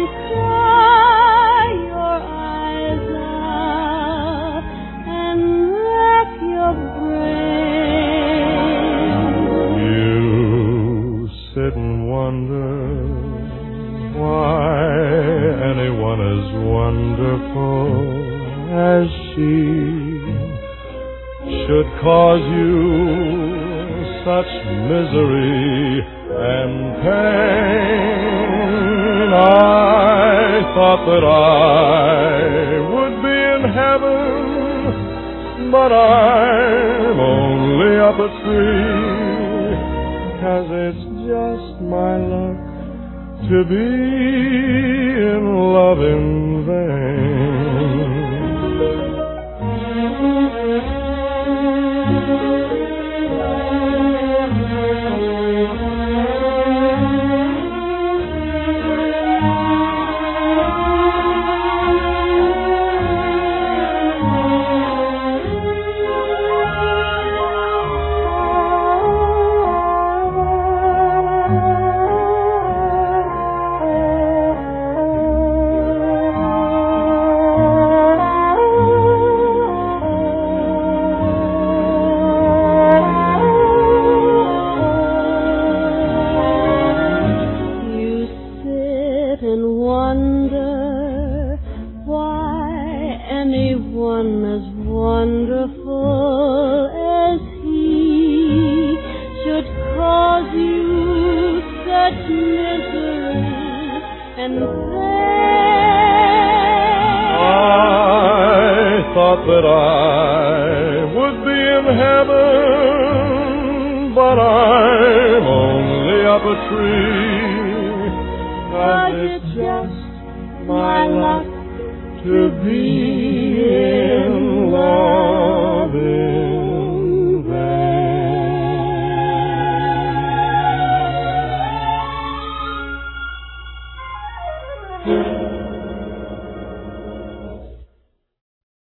cry your eyes out and rack your brain. You sit and wonder why anyone as wonderful as she should cause you such misery and pain. I thought that I would be in heaven, but I'm only up a tree, 'cause it's just my luck to be in love in vain. Wonder why anyone as wonderful as he should cause you such misery and pain. I thought that I would be in heaven, but I'm only up a tree, 'cause it's just my luck to be in love.